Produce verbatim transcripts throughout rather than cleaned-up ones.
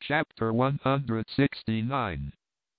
Chapter one hundred sixty-nine.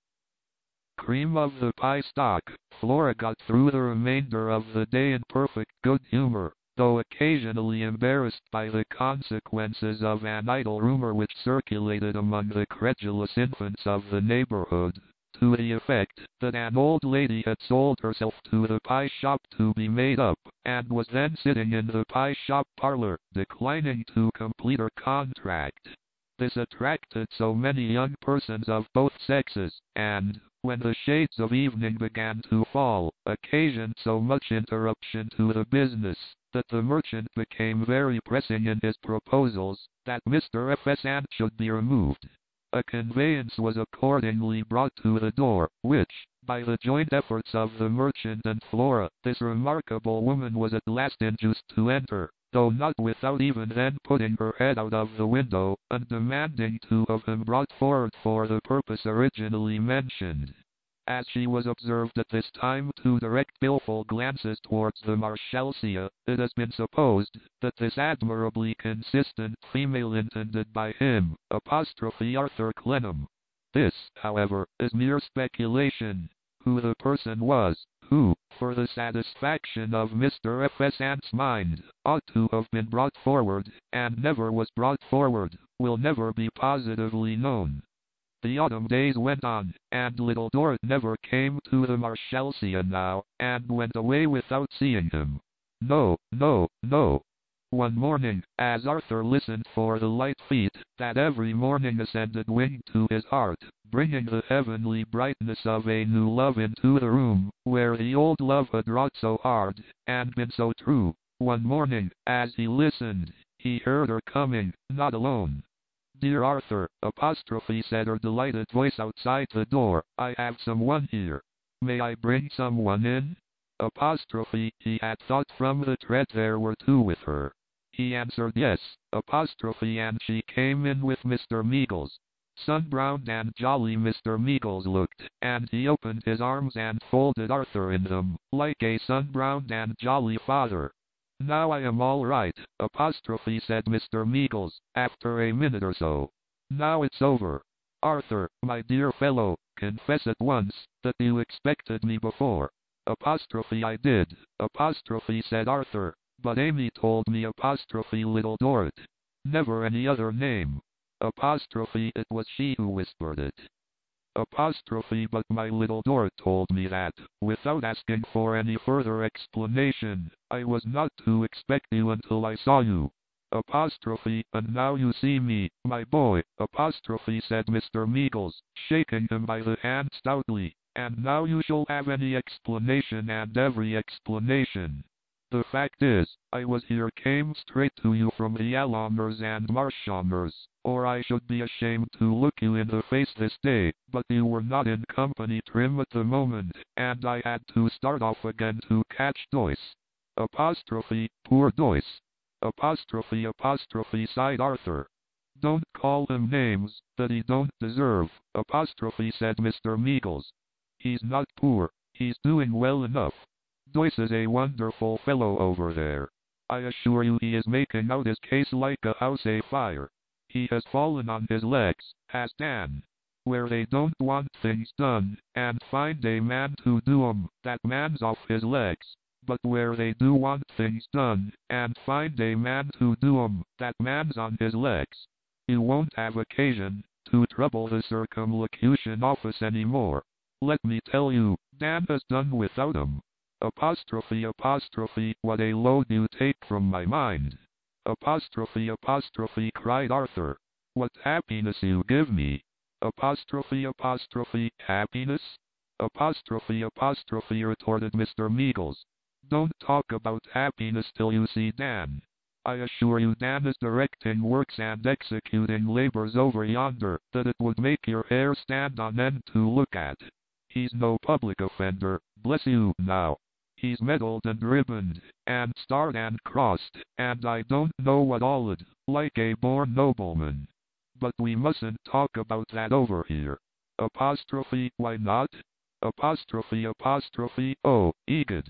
Cream of the pie stock. Flora got through the remainder of the day in perfect good humor, though occasionally embarrassed by the consequences of an idle rumor which circulated among the credulous infants of the neighborhood, to the effect that an old lady had sold herself to the pie shop to be made up, and was then sitting in the pie shop parlor, declining to complete her contract. This attracted so many young persons of both sexes, and, when the shades of evening began to fall, occasioned so much interruption to the business, that the merchant became very pressing in his proposals, that Mister F S Ant should be removed. A conveyance was accordingly brought to the door, which, by the joint efforts of the merchant and Flora, this remarkable woman was at last induced to enter, though not without even then putting her head out of the window, and demanding to have him brought forward for the purpose originally mentioned. As she was observed at this time to direct baleful glances towards the Marshalsea, it has been supposed that this admirably consistent female intended by him, apostrophe Arthur Clennam. This, however, is mere speculation. Who the person was, who, for the satisfaction of Mister F S Ant's mind, ought to have been brought forward, and never was brought forward, will never be positively known. The autumn days went on, and little Dorrit never came to the Marshalsea now, and went away without seeing him. No, no, no. One morning, as Arthur listened for the light feet that every morning ascended winged to his heart, bringing the heavenly brightness of a new love into the room, where the old love had wrought so hard, and been so true, one morning, as he listened, he heard her coming, not alone. "Dear Arthur," apostrophe said her delighted voice outside the door, "I have someone here. May I bring someone in?" Apostrophe, he had thought from the tread there were two with her. He answered yes, apostrophe, and she came in with Mister Meagles. Sun-browned and jolly Mister Meagles looked, and he opened his arms and folded Arthur in them, like a sun-browned and jolly father. "Now I am all right," apostrophe said Mister Meagles, after a minute or so. "Now it's over. Arthur, my dear fellow, confess at once that you expected me before." Apostrophe I did, apostrophe said Arthur, but Amy told me apostrophe little Dorrit. Never any other name. Apostrophe it was she who whispered it. Apostrophe but my little Dorrit told me that, without asking for any further explanation, I was not to expect you until I saw you. Apostrophe, and now you see me, my boy, apostrophe said Mister Meagles, shaking him by the hand stoutly, and now you shall have any explanation and every explanation. The fact is, I was here came straight to you from the Alomers and Marshomers, or I should be ashamed to look you in the face this day, but you were not in company trim at the moment, and I had to start off again to catch Doyce. Apostrophe, poor Doyce. Apostrophe apostrophe sighed Arthur. Don't call him names that he don't deserve, apostrophe said Mister Meagles. He's not poor, he's doing well enough. Doyce is a wonderful fellow over there. I assure you he is making out his case like a house afire. He has fallen on his legs, has Dan. Where they don't want things done, and find a man to do 'em, that man's off his legs. But where they do want things done, and find a man to do 'em, that man's on his legs. You won't have occasion to trouble the circumlocution office any more. Let me tell you, Dan has done without 'em. Apostrophe apostrophe what a load you take from my mind. Apostrophe apostrophe cried Arthur. What happiness you give me. Apostrophe apostrophe happiness? Apostrophe apostrophe retorted Mister Meagles. Don't talk about happiness till you see Dan. I assure you Dan is directing works and executing labors over yonder that it would make your hair stand on end to look at. He's no public offender, bless you, now. He's medalled and ribboned, and starred and crossed, and I don't know what all'd, like a born nobleman. But we mustn't talk about that over here. Apostrophe, why not? Apostrophe apostrophe, oh, egad.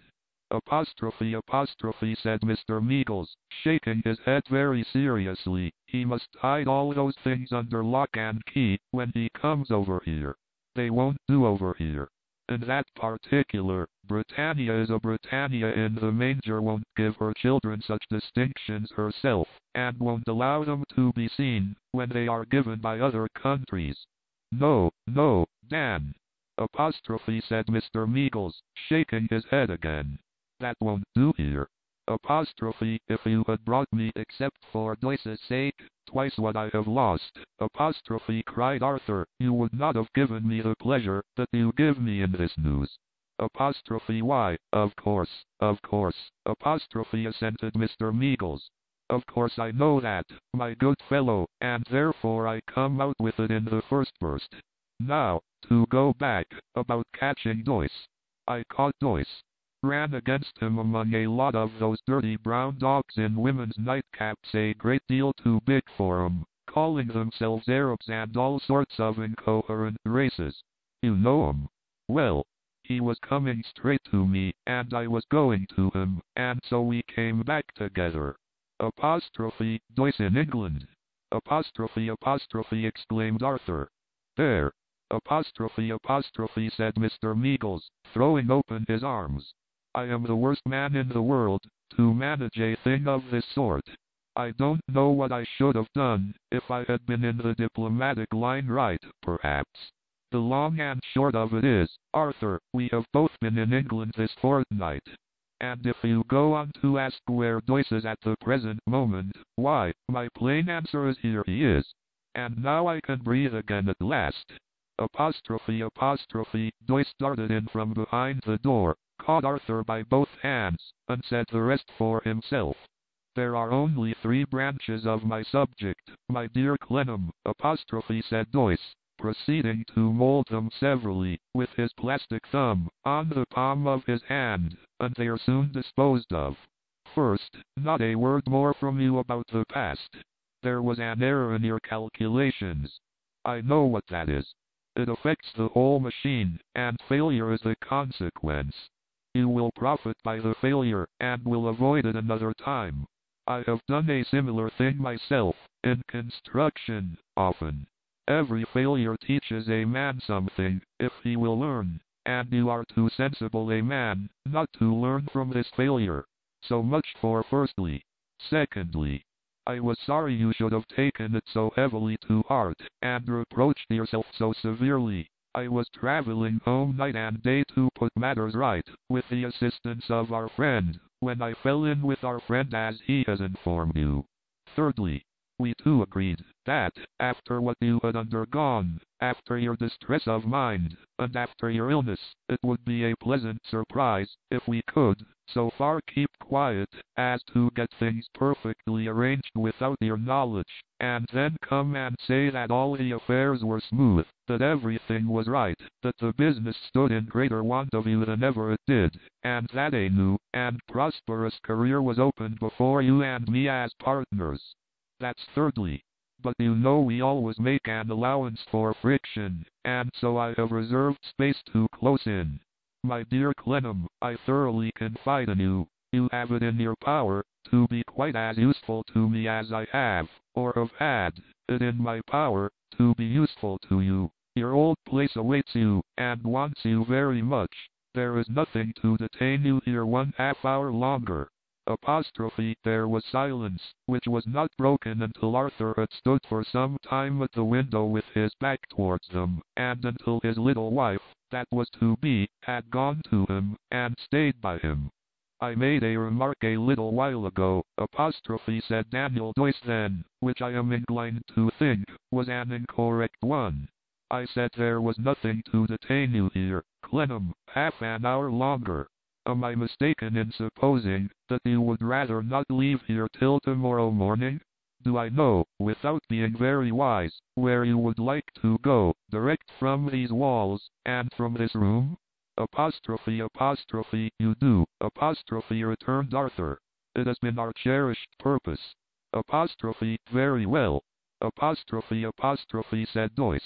Apostrophe apostrophe said Mister Meagles, shaking his head very seriously. He must hide all those things under lock and key when he comes over here. They won't do over here. In that particular, Britannia is a Britannia in the manger won't give her children such distinctions herself, and won't allow them to be seen when they are given by other countries. No, no, Dan. Apostrophe said Mister Meagles, shaking his head again. That won't do here. Apostrophe, if you had brought me except for Doyce's sake, twice what I have lost. Apostrophe cried Arthur, you would not have given me the pleasure that you give me in this news. Apostrophe why, of course, of course, apostrophe assented Mister Meagles. Of course I know that, my good fellow, and therefore I come out with it in the first burst. Now, to go back, about catching Doyce. I caught Doyce. Ran against him among a lot of those dirty brown dogs in women's nightcaps a great deal too big for 'em, calling themselves Arabs and all sorts of incoherent races. You know 'em. Well, he was coming straight to me, and I was going to him, and so we came back together. Apostrophe, Doyce in England. Apostrophe apostrophe exclaimed Arthur. There. Apostrophe apostrophe said Mister Meagles, throwing open his arms. I am the worst man in the world to manage a thing of this sort. I don't know what I should have done if I had been in the diplomatic line right, perhaps. The long and short of it is, Arthur, we have both been in England this fortnight. And if you go on to ask where Doyce is at the present moment, why, my plain answer is here he is. And now I can breathe again at last. Apostrophe apostrophe, Doyce darted in from behind the door, caught Arthur by both hands, and said the rest for himself. There are only three branches of my subject, my dear Clennam, apostrophe said Doyce, proceeding to mold them severally, with his plastic thumb, on the palm of his hand, and they are soon disposed of. First, not a word more from you about the past. There was an error in your calculations. I know what that is. It affects the whole machine, and failure is the consequence. You will profit by the failure, and will avoid it another time. I have done a similar thing myself, in construction, often. Every failure teaches a man something, if he will learn, and you are too sensible a man, not to learn from this failure. So much for firstly. Secondly, I was sorry you should have taken it so heavily to heart, and reproached yourself so severely. I was traveling home night and day to put matters right, with the assistance of our friend, when I fell in with our friend as he has informed you. Thirdly, we two agreed that, after what you had undergone, after your distress of mind, and after your illness, it would be a pleasant surprise, if we could, so far keep quiet, as to get things perfectly arranged without your knowledge, and then come and say that all the affairs were smooth, that everything was right, that the business stood in greater want of you than ever it did, and that a new and prosperous career was opened before you and me as partners. That's thirdly. But you know we always make an allowance for friction, and so I have reserved space to close in. My dear Clennam, I thoroughly confide in you. You have it in your power to be quite as useful to me as I have, or have had, it in my power to be useful to you. Your old place awaits you, and wants you very much. There is nothing to detain you here one half hour longer. Apostrophe, there was silence, which was not broken until Arthur had stood for some time at the window with his back towards them, and until his little wife, that was to be, had gone to him, and stayed by him. I made a remark a little while ago, apostrophe said Daniel Doyce then, which I am inclined to think, was an incorrect one. I said there was nothing to detain you here, Clennam, half an hour longer. Am I mistaken in supposing that you would rather not leave here till tomorrow morning? Do I know, without being very wise, where you would like to go, direct from these walls, and from this room? Apostrophe apostrophe you do, apostrophe returned Arthur. It has been our cherished purpose. Apostrophe, very well. Apostrophe apostrophe said Doyce.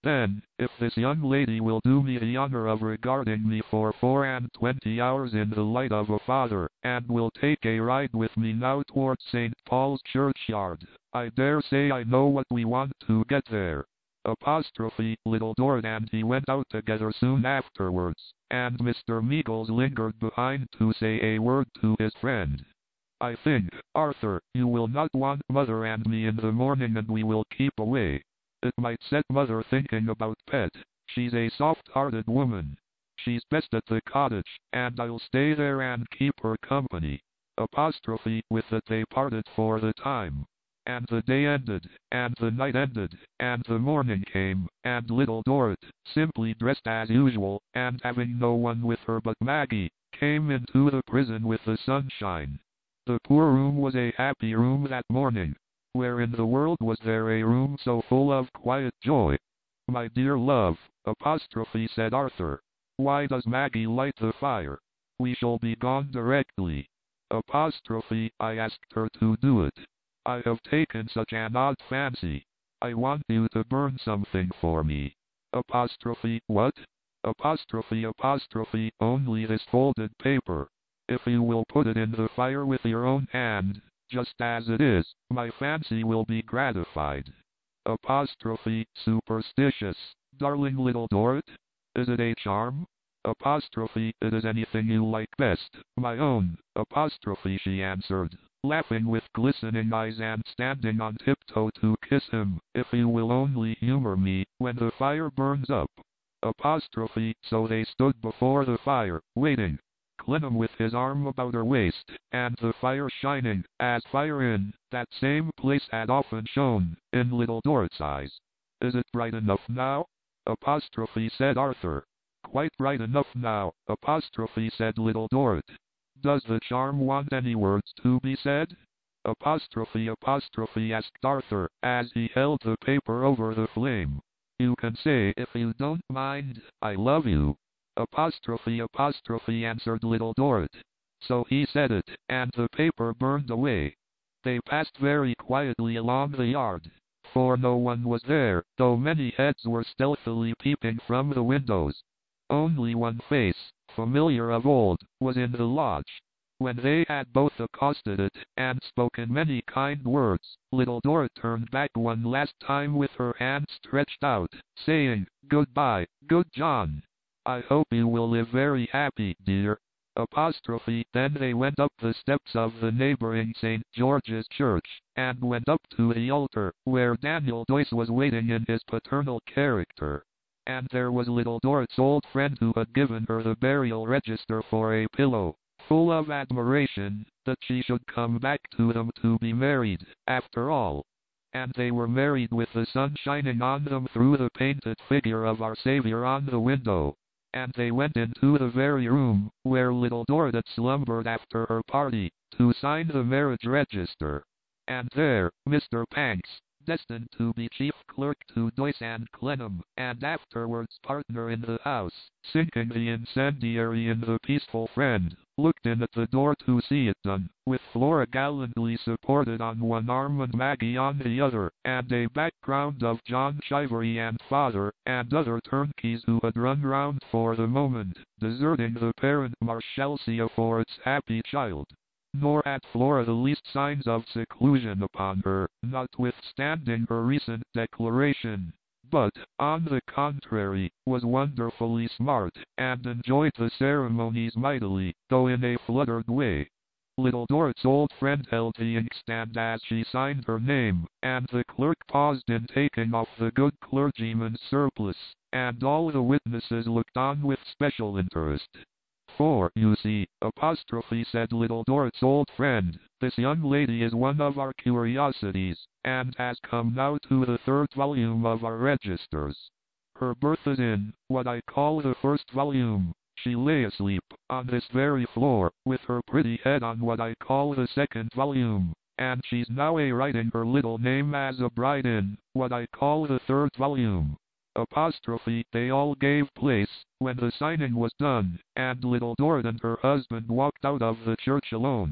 Then, if this young lady will do me the honor of regarding me for four and twenty hours in the light of a father, and will take a ride with me now towards Saint Paul's churchyard, I dare say I know what we want to get there. Apostrophe, Little Dorrit and he went out together soon afterwards, and Mister Meagles lingered behind to say a word to his friend. I think, Arthur, you will not want Mother and me in the morning and we will keep away. It might set Mother thinking about Pet. She's a soft-hearted woman. She's best at the cottage, and I'll stay there and keep her company. Apostrophe, with that they parted for the time. And the day ended, and the night ended, and the morning came, and Little Dorrit, simply dressed as usual, and having no one with her but Maggie, came into the prison with the sunshine. The poor room was a happy room that morning. Where in the world was there a room so full of quiet joy? My dear love, apostrophe said Arthur. Why does Maggie light the fire? We shall be gone directly. Apostrophe, I asked her to do it. I have taken such an odd fancy. I want you to burn something for me. Apostrophe, what? Apostrophe, apostrophe, only this folded paper. If you will put it in the fire with your own hand, just as it is, my fancy will be gratified. Apostrophe, superstitious, darling Little Dorrit? Is it a charm? Apostrophe, it is anything you like best, my own. Apostrophe, she answered, laughing with glistening eyes and standing on tiptoe to kiss him, if you will only humor me, when the fire burns up. Apostrophe, so they stood before the fire, waiting. Clennam with his arm about her waist, and the fire shining, as fire in that same place had often shone, in Little Dorrit's eyes. Is it bright enough now? Apostrophe said Arthur. Quite bright enough now, apostrophe said Little Dorrit. Does the charm want any words to be said? Apostrophe apostrophe asked Arthur, as he held the paper over the flame. You can say, if you don't mind, I love you. Apostrophe apostrophe answered Little Dorrit. So he said it, and the paper burned away. They passed very quietly along the yard, for no one was there, though many heads were stealthily peeping from the windows. Only one face, familiar of old, was in the lodge. When they had both accosted it, and spoken many kind words, Little Dorrit turned back one last time with her hand stretched out, saying, Goodbye, good John. I hope you will live very happy, dear. Apostrophe. Then they went up the steps of the neighboring Saint George's Church, and went up to the altar, where Daniel Doyce was waiting in his paternal character. And there was Little Dorrit's old friend who had given her the burial register for a pillow, full of admiration, that she should come back to them to be married, after all. And they were married with the sun shining on them through the painted figure of our Savior on the window. And they went into the very room, where Little Dorrit had slumbered after her party, to sign the marriage register. And there, Mister Panks, destined to be chief clerk to Doyce and Clennam, and afterwards partner in the house, sinking the incendiary in the Peaceful Friend, looked in at the door to see it done, with Flora gallantly supported on one arm and Maggie on the other, and a background of John Shivery and father, and other turnkeys who had run round for the moment, deserting the parent Marshalsea for its happy child. Nor had Flora the least signs of seclusion upon her, notwithstanding her recent declaration, but, on the contrary, was wonderfully smart, and enjoyed the ceremonies mightily, though in a fluttered way. Little Dorrit's old friend held the inkstand as she signed her name, and the clerk paused in taking off the good clergyman's surplice, and all the witnesses looked on with special interest. For, you see, apostrophe said Little Dorrit's old friend, this young lady is one of our curiosities, and has come now to the third volume of our registers. Her birth is in, what I call the first volume. She lay asleep, on this very floor, with her pretty head on what I call the second volume, and she's now a-writing her little name as a bride in, what I call the third volume. Apostrophe. They all gave place, when the signing was done, and Little Dorrit and her husband walked out of the church alone.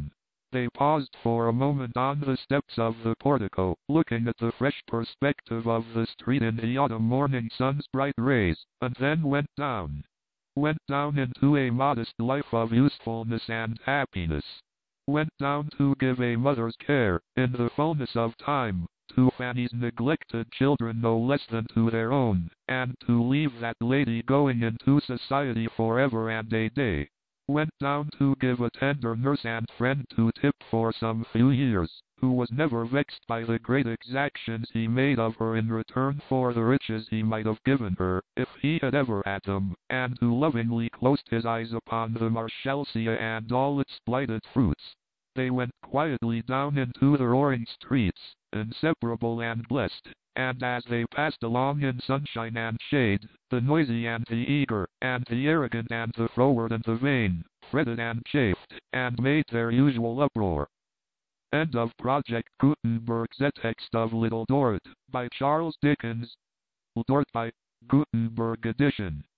They paused for a moment on the steps of the portico, looking at the fresh perspective of the street in the autumn morning sun's bright rays, and then went down. Went down into a modest life of usefulness and happiness. Went down to give a mother's care, in the fullness of time, to Fanny's neglected children no less than to their own, and to leave that lady going into society forever and a day. Went down to give a tender nurse and friend to Tip for some few years, who was never vexed by the great exactions he made of her in return for the riches he might have given her, if he had ever had them, and who lovingly closed his eyes upon the Marshalsea and all its blighted fruits. They went quietly down into the roaring streets, inseparable and blessed, and as they passed along in sunshine and shade, the noisy and the eager, and the arrogant and the froward and the vain, fretted and chafed, and made their usual uproar. End of Project Gutenberg. The text of Little Dorrit, by Charles Dickens. Little Dorrit by Gutenberg edition.